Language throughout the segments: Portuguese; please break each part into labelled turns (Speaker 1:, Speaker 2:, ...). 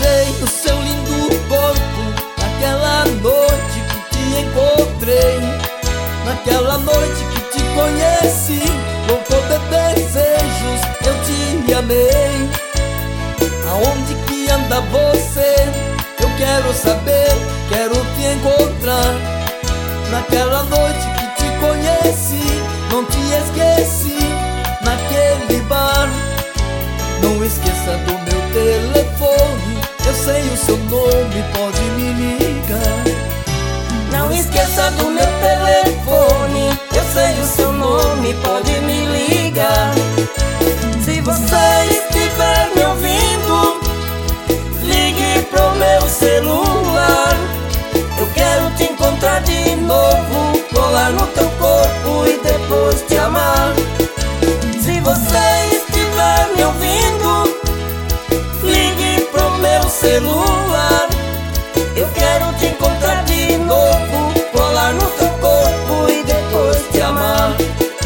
Speaker 1: viajei no seu lindo corpo, naquela noite que te encontrei, naquela noite que te conheci, louco de desejos eu te amei. Aonde que anda você? Eu quero saber, quero te encontrar. Naquela noite que te conheci, não te esqueci, naquele bar. Não esqueça do meu telefone, eu sei o seu nome, pode me ligar.
Speaker 2: Não esqueça do meu telefone, eu sei o seu nome, pode me ligar. Se você estiver me ouvindo, ligue pro meu celular. Eu quero te encontrar de novo, colar no teu corpo e depois te amar. Se você estiver me ouvindo, ligue pro meu celular. Eu quero te encontrar de novo, colar no teu corpo e depois te amar.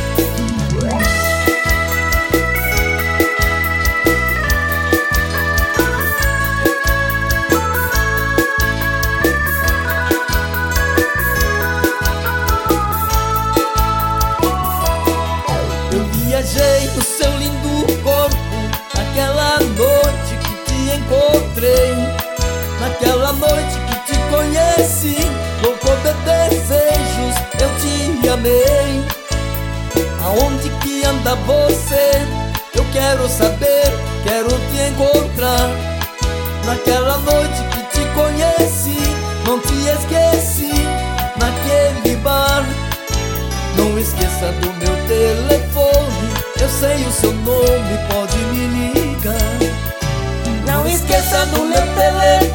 Speaker 1: Eu viajei no seu lindo corpo, naquela noite que te encontrei, naquela noite que te conheci, louco de desejos eu te amei. Aonde que anda você? Eu quero saber, quero te encontrar. Naquela noite que te conheci, não te esqueci, naquele bar. Não esqueça do meu telefone, eu sei o seu nome, pode me ligar.
Speaker 2: Não esqueça do meu telefone,